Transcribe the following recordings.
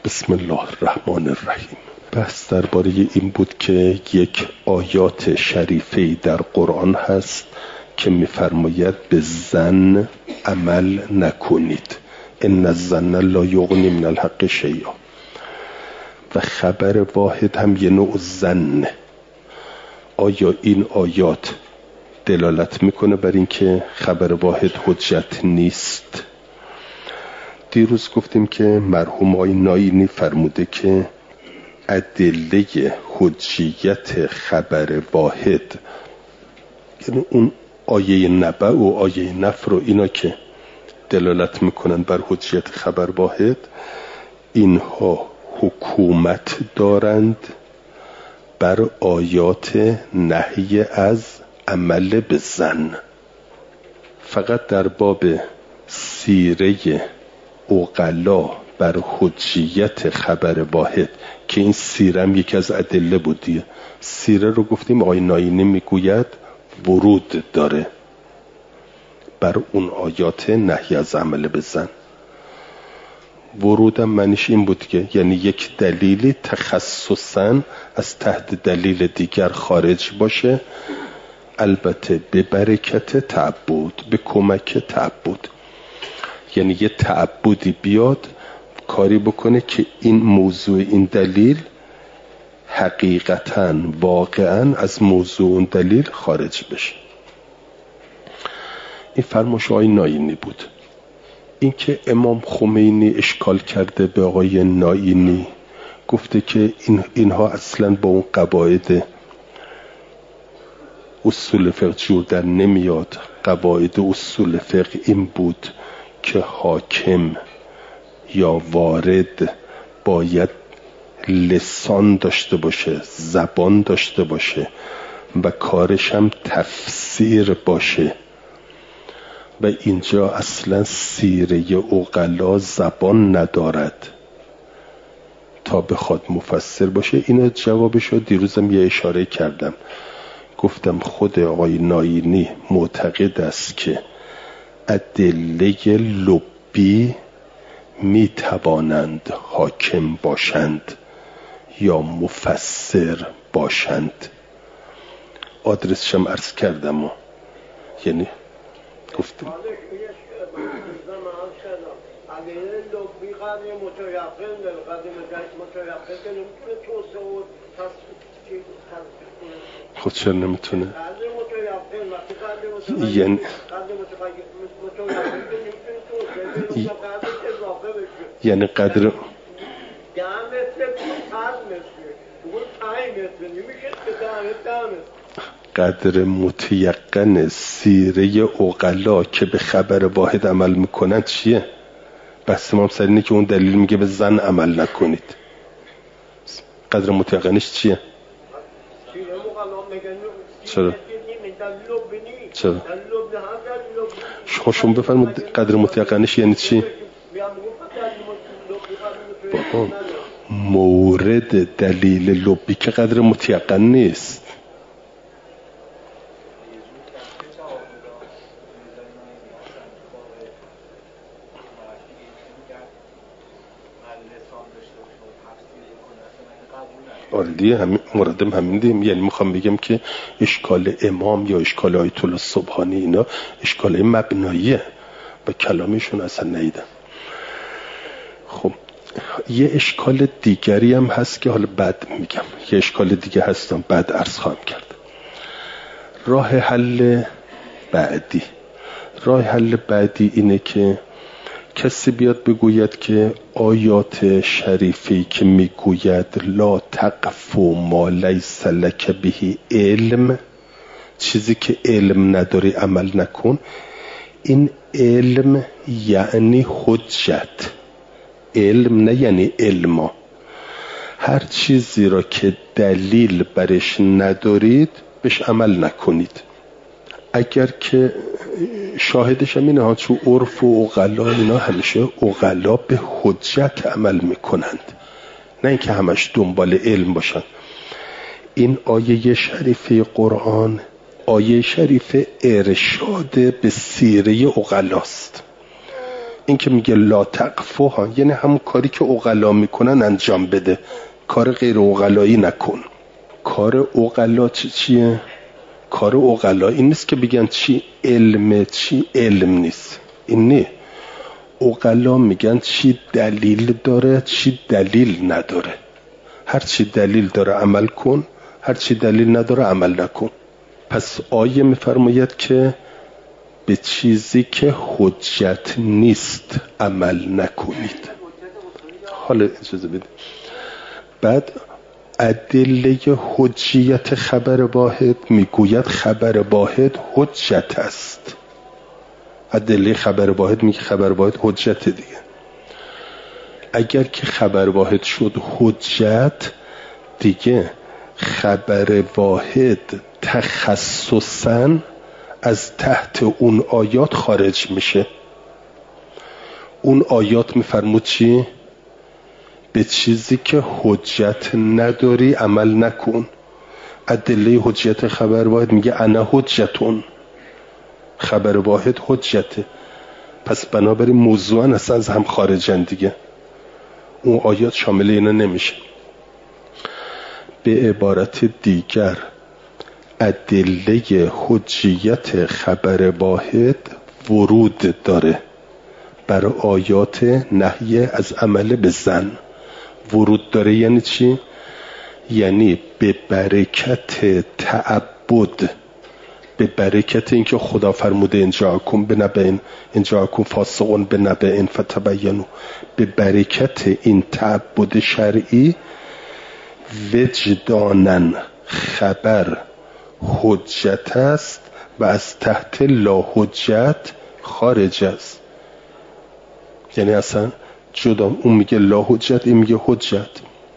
بسم الله الرحمن الرحیم. بحث درباره این بود که یک آیات شریفه در قرآن هست که می‌فرماید به ظن عمل نکنید، ان الظن لا یغنی من الحق شیئا، و خبر واحد هم یه نوع ظن. آیا این آیات دلالت میکنه بر این که خبر واحد حجت نیست؟ دیروز گفتیم که مرحوم آقای ناینی فرموده که ادله حجیت خبر واحد، یعنی اون آیه نبع و آیه نفر و اینا که دلالت میکنن بر حجیت خبر واحد، اینها حکومت دارند بر آیات نهی از عمل به ظن. فقط در باب سیره عقلا بر حجیت خبر واحد که این سیره هم یکی از ادله بودیه، سیره رو گفتیم آقای ناینی میگوید ورود داره بر اون آیات نهی از عمل به ظن. ورودم معنیش این بود که یعنی یک دلیلی تخصصاً از تحت دلیل دیگر خارج باشه، البته به برکت تعبد، به کمک تعبد، یعنی یه تعبدی بیاد کاری بکنه که این موضوع این دلیل حقیقتاً واقعاً از موضوع اون دلیل خارج بشه. این فرمایش آقای ناینی بود. این که امام خمینی اشکال کرده به آقای ناینی، گفته که اینها اصلاً با اون قواعد اصول فقه جور در نمیاد. قواعد اصول فقه این بود که حاکم یا وارد باید لسان داشته باشه، زبان داشته باشه و کارش هم تفسیر باشه، و اینجا اصلا سیره عقلا زبان ندارد تا بخواد مفسر باشه. اینو جوابشو دیروزم یه اشاره کردم، گفتم خود آقای ناینی معتقد است که ادله لبی می توانند حاکم باشند یا مفسر باشند. آدرسشم عرض کردم و یعنی گفتم خود چرا نمیتونه؟ یعنی قدر قدر متیقن سیره عقلا که به خبر واحد عمل میکنن چیه؟ بحث ما سر اینه که اون دلیل میگه به ظن عمل نکنید. قدر متیقنش چیه؟ چرا؟ شما بفرمایید قدر متیقنش یعنی چی؟ بابا مورد دلیل لبی که قدر متیقن نیست. آردیه همین موردم همین دیم. یعنی میخوام بگم که اشکال امام یا اشکال آیت الله سبحانی اینا اشکال مبناییه و کلامشون اصلا نیدم. خب یه اشکال دیگری هم هست که حالا بعد میگم، یه اشکال دیگه هستم بعد عرض خواهم کرد. راه حل بعدی اینه که کسی بیاد بگوید که آیات شریفی که میگوید لا تقف ما لیس لک به علم، چیزی که علم نداری عمل نکن، این علم یعنی حجت، علم نه یعنی علما. هر چیزی را که دلیل برش ندارید بهش عمل نکنید. اگر که شاهدش هم اینه ها، چون عرف و عقلا اینا همیشه عقلا به حجت عمل میکنند، نه اینکه همش دنبال علم باشن. این آیه شریفه قرآن آیه شریفه ارشاد به سیره عقلاست. این که میگه لا تقفو ها، یعنی همون کاری که عقلا میکنن انجام بده، کار غیر عقلایی نکن. کار عقلا چیه؟ کار عقلا این نیست که بگن چی علمه چی علم نیست. این نه، عقلا میگن چی دلیل داره چی دلیل نداره. هر چی دلیل داره عمل کن، هر چی دلیل نداره عمل نکن. پس آیه میفرماید که به چیزی که حجت نیست عمل نکنید. حالا اجازه بده. بعد ادله حجیت خبر واحد میگوید خبر واحد حجت است. ادله خبر واحد میگه خبر واحد حجت دیگه. اگر که خبر واحد شد حجت دیگه، خبر واحد تخصصاً از تحت اون آیات خارج میشه. اون آیات میفرمود چی؟ به چیزی که حجت نداری عمل نکن. ادله حجیت خبر واحد میگه انا حجتون، خبر واحد حجته. پس بنابراین موضوعاً اصلا از هم خارجن دیگه، اون آیات شامل اینا نمیشه. به عبارت دیگر ادله حجیت خبر واحد ورود داره بر آیات نهی از عمل به زن. ورود داره یعنی چی؟ یعنی به برکت تعبد، به برکت اینکه خدا فرموده ان جاءکم بنبأ ان جاءکم فاسق بنبأ فتبینوا، به برکت این تعبد شرعی وجدانن خبر حجت است و از تحت لا حجت خارج است. یعنی اصلا جدا، اون میگه لا حجت این میگه حجت.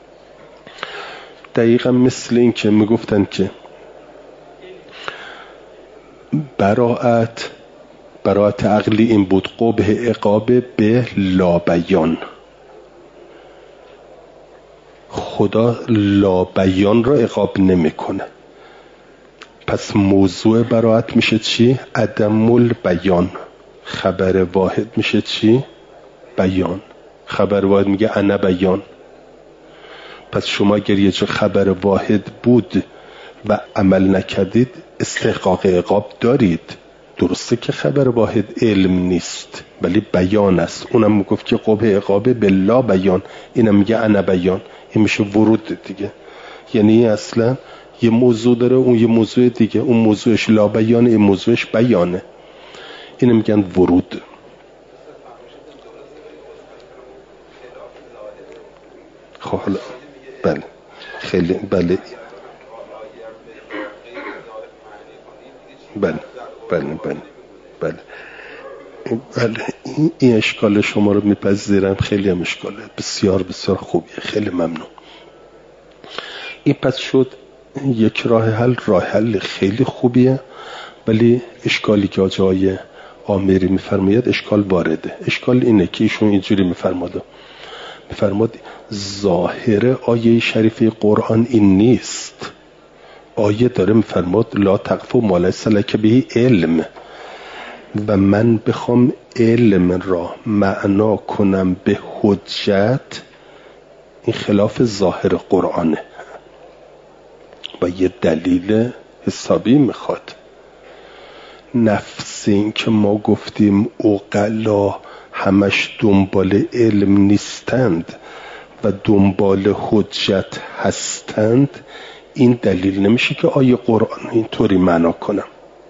دقیقا مثل این که میگفتن که براءت عقلی این بود قبح عقاب به لا بیان. خدا لا بیان را عقاب نمیکنه. پس موضوع براءت میشه چی؟ عدم البیان. خبر واحد میشه چی؟ بیان. خبر واحد میگه انا بیان. پس شما اگر یه جا خبر واحد بود و عمل نکردید استحقاق عقاب دارید. درسته که خبر واحد علم نیست ولی بیان است. اونم میگفت که قبح عقاب بلا بیان، اینم میگه انا بیان. این میشه ورود دیگه. یعنی اصلا یه موضوع داره، اون یه موضوع دیگه، اون موضوعش لا بیانه، این موضوعش بیانه. اینم میگن ورود. خب حالا بله خیلی بله بله بله بله بله بله این اشکال شما رو میپذیرم. خیلی هم اشکاله بسیار بسیار خوبیه. خیلی ممنون. این پس شد یک راه حل خیلی خوبیه. ولی اشکالی که آقای آمری میفرماید اشکال وارده. اشکال اینه که ایشون اینجوری میفرماد ظاهر آیه شریفه قرآن این نیست. آیه داره میفرماد لا تقفو ما لیس لک به علم، و من بخوام علم را معنا کنم به حجت، این خلاف ظاهر قرآنه و یه دلیل حسابی میخواد. نفس این که ما گفتیم عقلا همش دنبال علم نیستند و دنبال حجت هستند، این دلیل نمیشه که آیه قرآن اینطوری معنا کنم.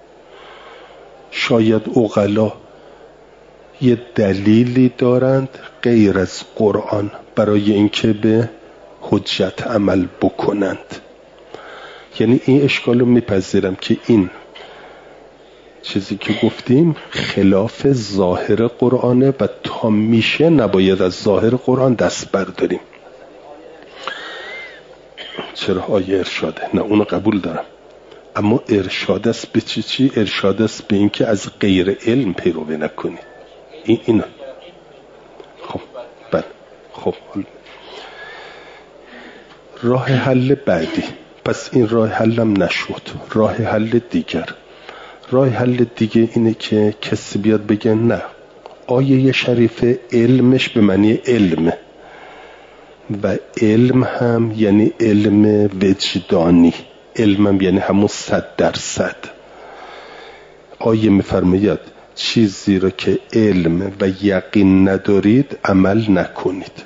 شاید عقلا یه دلیلی دارند غیر از قرآن برای اینکه به حجت عمل بکنند. یعنی این اشکال رو میپذیرم که این چیزی که گفتیم خلاف ظاهر قرآنه و تا میشه نباید از ظاهر قرآن دست برداریم. چرا آیه ارشاده؟ نه اونو قبول دارم، اما ارشاد است به چی؟ ارشاد است به این که از غیر علم پیروی نکنی. این خب بله. خب راه حل بعدی، پس این راه حلم نشد. راه حل دیگر اینه که کسی بیاد بگه نه آیه شریف علمش به معنی علم و علم هم یعنی علم وجدانی، علم هم یعنی همون 100%. آیه میفرماید چیزی را که علم و یقین ندارید عمل نکنید.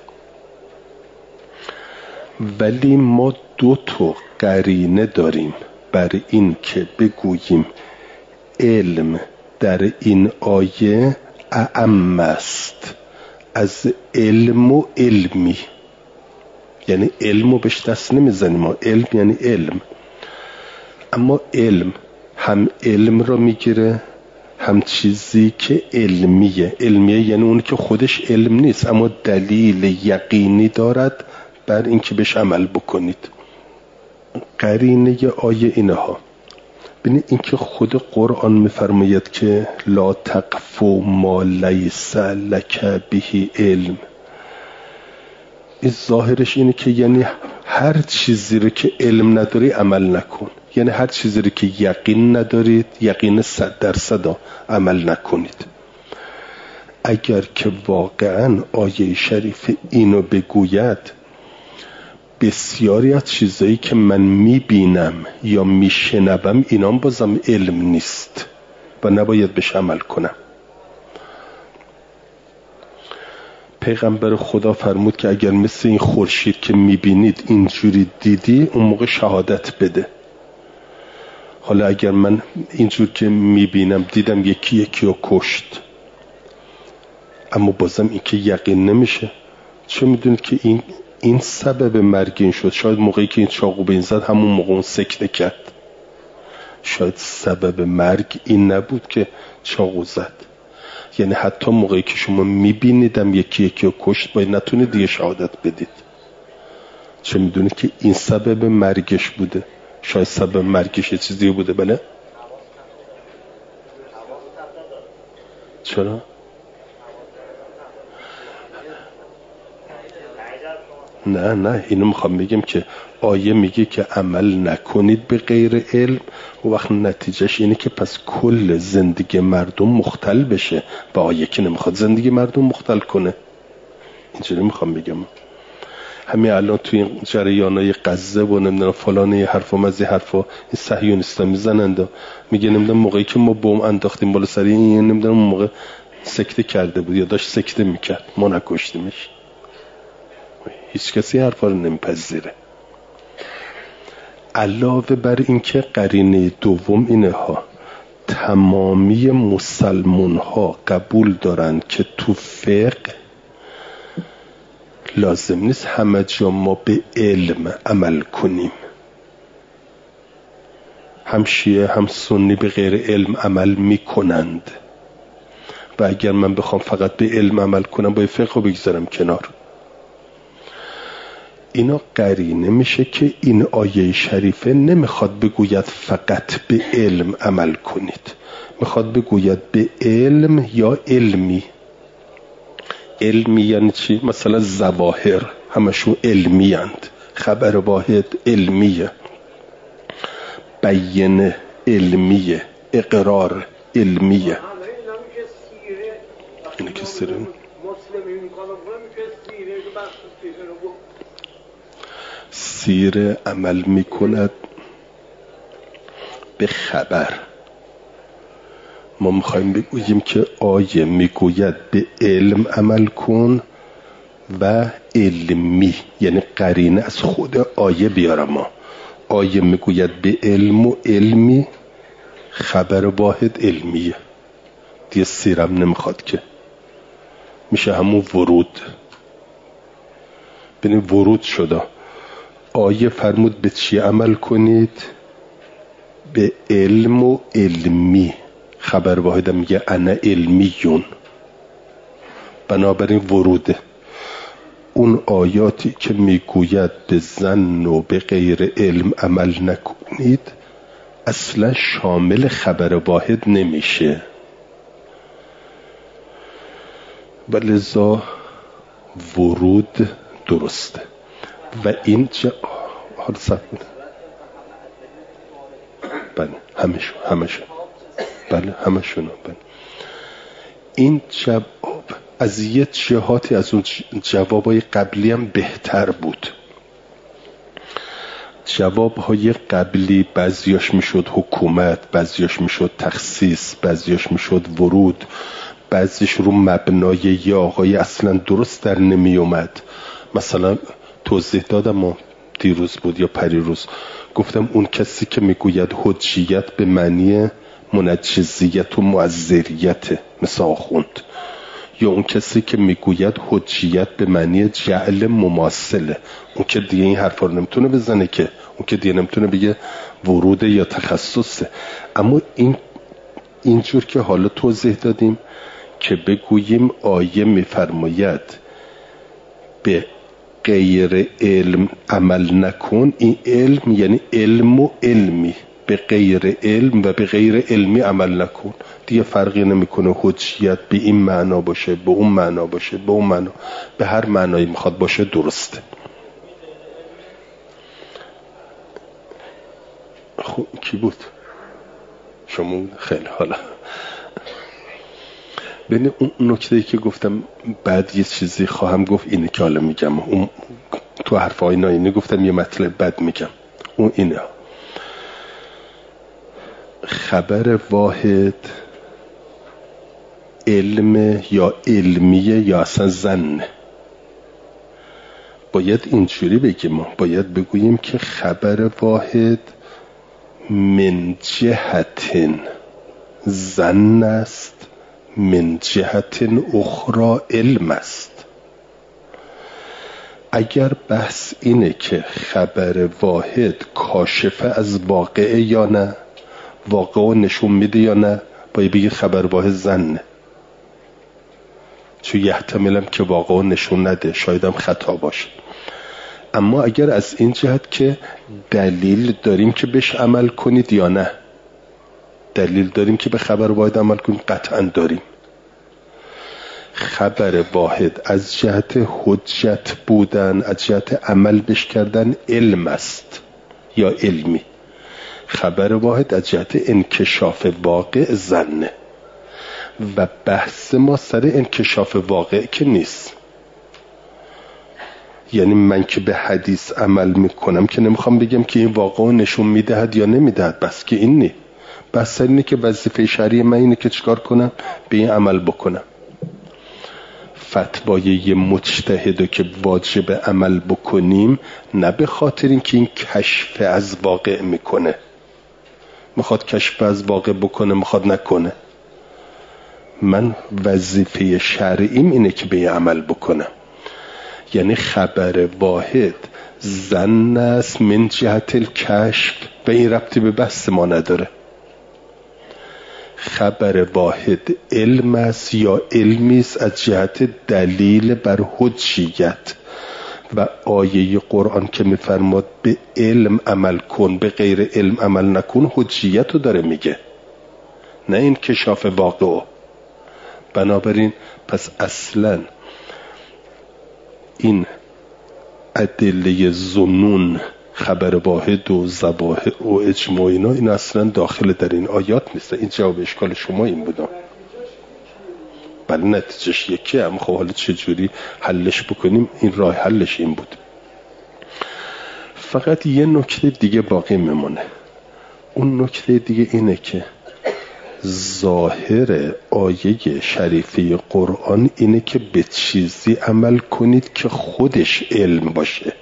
ولی ما 2 قرینه داریم بر این که بگوییم علم در این آیه اعم است از علم و علمی. یعنی علم رو بهش دست نمیزنیم، ما علم یعنی علم، اما علم هم علم را میگیره هم چیزی که علمیه. علمیه یعنی اون که خودش علم نیست اما دلیل یقینی دارد بر این که بهش عمل بکنید. قرینه آیه اینها ببینید، این که خود قرآن میفرماید که لا تقف ما لیس لک به علم، این ظاهرش اینه که یعنی هر چیزی رو که علم نداری عمل نکن، یعنی هر چیزی رو که یقین ندارید، یقین 100% عمل نکنید. اگر که واقعا آیه شریف اینو بگوید، بسیاری از چیزایی که من میبینم یا میشنوم اینام بازم علم نیست و نباید بهش عمل کنم. پیغمبر خدا فرمود که اگر مثل این خورشید که میبینید اینجوری دیدی، اون موقع شهادت بده. حالا اگر من اینجور که میبینم دیدم یکی رو کشت، اما بازم این که یقین نمیشه. چه میدونید که این سبب مرگ این شد؟ شاید موقعی که این چاقو به این زد همون موقع اون سکته کرد. شاید سبب مرگ این نبود که چاقو زد. یعنی حتی موقعی که شما میبینیدم یکی رو کشت، باید نتونید دیگه شهادت بدید. چه میدونید که این سبب مرگش بوده؟ شاید سبب مرگش یه چیز دیگه بوده. بله؟ چرا؟ نه اینو میخوام بگم که آیه میگه که عمل نکنید به غیر علم، و وقت نتیجهش اینه که پس کل زندگی مردم مختل بشه و آیه که نمیخواد زندگی مردم مختل کنه. اینجوری میخوام بگم. همین الان توی این جریانای غزه و نمیدونم فلان یه حرفا مزی حرفا این صهیونیستا میزنند، میگه نمیدونم موقعی که ما بم انداختیم بالا سر این نمیدونم اون موقع سکته کرده بود یا داشت سکته میکرد، ما نکشتیمش. هیچ کسی حرفا رو نمیپذیره. علاوه بر این که قرینه دوم اینه ها، تمامی مسلمان ها قبول دارن که تو فقه لازم نیست همه جا ما به علم عمل کنیم. هم شیعه هم سنی به غیر علم عمل میکنند و اگر من بخوام فقط به علم عمل کنم باید فقه رو بگذارم کنار. اینا قرینه میشه که این آیه شریفه نمیخواد بگوید فقط به علم عمل کنید، میخواد بگوید به علم یا علمی. علمی یعنی چی؟ مثلا ظواهر همشون علمی هند، خبر واحد علمیه، بیانه علمیه، اقرار علمیه. اینه که سیره سیره عمل میکند به خبر. ما میخوایم بگوییم که آیه میگوید به علم عمل کن و علمی، یعنی قرینه از خود آیه بیارم. ما آیه میگوید به علم و علمی، خبر واحد علمیه دیگه، سیرم نمیخواد که میشه همون ورود. ببین ورود شده. آیه فرمود به چی عمل کنید؟ به علم و علمی. خبر واحد میگه انا علمیون. بنابراین وروده. اون آیاتی که میگوید به ظن و به غیر علم عمل نکنید اصلا شامل خبر واحد نمیشه، و لذا ورود درسته. و این حال سب بوده. بله همشون بله همشون. بله این جواب از یه جهاتی از اون جوابای قبلی هم بهتر بود. جوابهای قبلی بعضیاش میشد حکومت، بعضیاش میشد تخصیص، بعضیاش میشد ورود، بعضیش رو مبنای یه آقای اصلا درست در نمی اومد. مثلا توضیح دادم و دیروز بود یا پریروز گفتم اون کسی که میگوید حجیت به معنی منجزیت و معذریت مثل آخوند، یا اون کسی که میگوید حجیت به معنی جعل مماثله، اون که دیگه این حرفا رو نمیتونه بزنه، که اون که دیگه نمیتونه بگه ورود یا تخصصه. اما اینجور که حالا توضیح دادیم که بگوییم آیه میفرماید به غیر علم عمل نکن، این علم یعنی علم و علمی، به غیر علم و به غیر علمی عمل نکن. دیگه فرقی نمیکنه حجیت به این معنا باشه، به اون معنا باشه، به اون معنا، به هر معنایی میخواد باشه درسته. خب کی بود؟ شما بود؟ خیلی حالا ببین اون نکته‌ای که گفتم بعد یه چیزی خواهم گفت اینه که حالا میگم، اون تو حرفای ناینه گفتم یه مطلب بعد میگم، اون اینه خبر واحد علم یا علمیه یا اصلا ظن. باید اینجوری بگیم، باید بگوییم که خبر واحد من جهت ظن است، من جهت اخرى علم است. اگر بحث اینه که خبر واحد کاشفه از واقعه یا نه، واقعه نشون میده یا نه، باید بگی خبر واحد ظنه، چون یحتملم که واقعه نشون نده، شایدم خطا باشه. اما اگر از این جهت که دلیل داریم که بهش عمل کنید یا نه، دلیل داریم که به خبر واحد عمل کنید، قطعا داریم. خبر واحد از جهت حجت بودن، از جهت عمل بش کردن علم است یا علمی. خبر واحد از جهت انکشاف واقع ظنه و بحث ما سر انکشاف واقع که نیست. یعنی من که به حدیث عمل میکنم که نمیخوام بگم که این واقع نشون میدهد یا نمیدهد، بس که این نی. بس اینه که وظیفه شرعی من اینه که چیکار کنم؟ به این عمل بکنم. فتوای یه مجتهدو که واجب عمل بکنیم نه به خاطر اینکه این کشف از واقع میکنه، میخواد کشف از واقع بکنه میخواد نکنه، من وظیفه شرعیم اینه که به این عمل بکنم. یعنی خبر واحد ظن است من جهت الکشف و این ربطی به بحث ما نداره. خبر واحد علم است یا علمی است از جهت دلیل بر حجیت و آیه قرآن که میفرماد به علم عمل کن به غیر علم عمل نکن، حجیت رو داره میگه، نه این کشاف واقع. بنابراین پس اصلا این ادله ظنون، خبر واحد و ذبائح و اجماع این اصلا داخل در این آیات نیست. این جواب اشکال شما این بودم. بله نتیجهش یکی، اما خب حالا چجوری حلش بکنیم؟ این راه حلش این بود. فقط یه نکته دیگه باقی میمونه. اون نکته دیگه اینه که ظاهر آیه شریفه قرآن اینه که به چیزی عمل کنید که خودش علم باشه،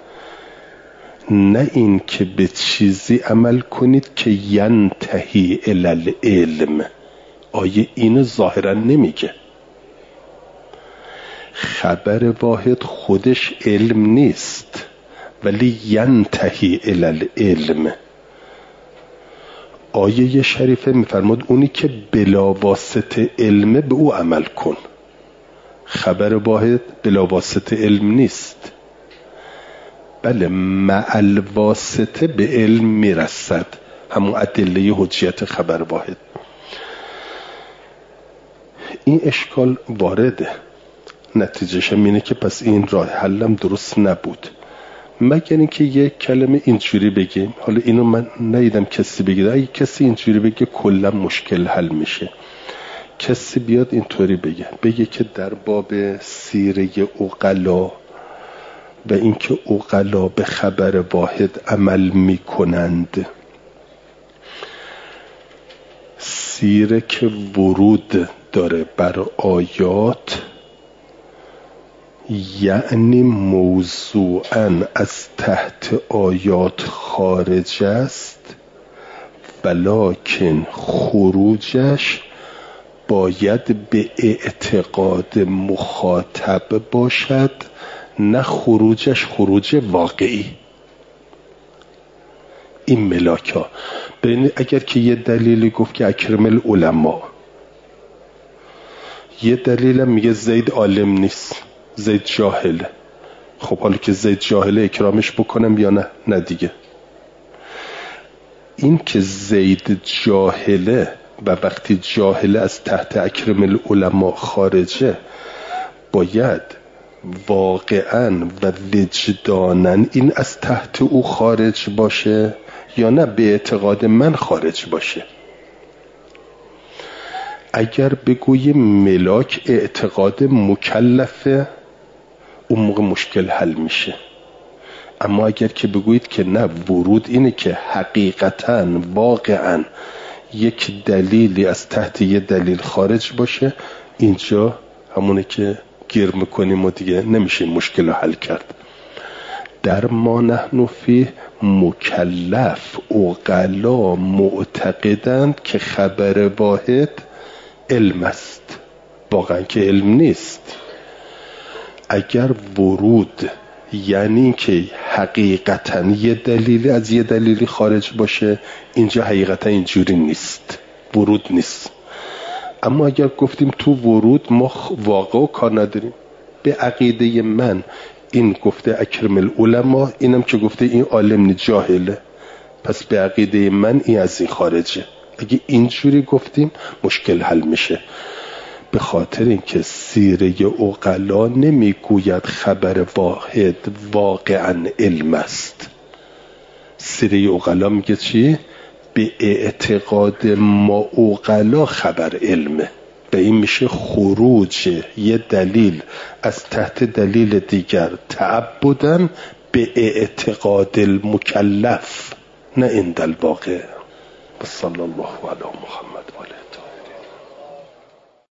نه این که به چیزی عمل کنید که ینتهی الی العلم. آیه این ظاهرا نمیگه. خبر واحد خودش علم نیست ولی ینتهی الی العلم. آیه شریفه میفرماد اونی که بلا واسطه علمه به او عمل کن. خبر واحد بلا واسطه علم نیست، بله مع واسطه به علم میرسد، همون ادله حجیت خبر واحد. این اشکال وارده. نتیجهش اینه که پس این راه حلم درست نبود، مگر اینکه یک کلمه اینجوری بگیم. حالا اینو من ندیدم کسی بگه، اگه کسی اینجوری بگه کلا مشکل حل میشه، کسی بیاد اینطوری بگه که در باب سیره عقلا و اینکه عقلا به خبر واحد عمل میکنند، سیره که ورود داره بر آیات یعنی موضوعاً از تحت آیات خارج است، ولکن خروجش باید به اعتقاد مخاطب باشد، نه خروجش خروج واقعی. این ملاک ها اگر که یه دلیلی گفت که اکرم العلماء، یه دلیلم میگه زید عالم نیست، زید جاهله، خب حالا که زید جاهله اکرامش بکنم یا نه؟ نه دیگه. این که زید جاهله و وقتی جاهله از تحت اکرم العلماء خارجه، باید واقعاً و وجداناً این از تحت او خارج باشه یا نه به اعتقاد من خارج باشه. اگر بگوی ملاک اعتقاد مکلفه، اون موقع مشکل حل میشه. اما اگر که بگویید که نه، ورود اینه که حقیقتاً واقعاً یک دلیلی از تحت یه دلیل خارج باشه، اینجا همونه که گیر میکنیم و دیگه نمیشه مشکل رو حل کرد. در ما نحن فیه مکلف عقلا معتقدند که خبر واحد علم است، واقعا که علم نیست. اگر ورود یعنی که حقیقتا یه دلیلی از یه دلیلی خارج باشه، اینجا حقیقتا اینجوری نیست، ورود نیست. اما اگر گفتیم تو ورود ما واقع و کار نداریم، به عقیده من این گفته اکرم العلماء، اینم که گفته این عالم جاهله، پس به عقیده من این از این خارجه. اگه اینجوری گفتیم مشکل حل میشه. به خاطر اینکه سیره عقلا نمیگوید خبر واحد واقعا علم است. سیره عقلا میگه چی؟ به اعتقاد ما عقلا خبر علمه. به این میشه خروج یه دلیل از تحت دلیل دیگر تعبداً به اعتقاد المکلف، نه این در واقع. صلی الله علی محمد.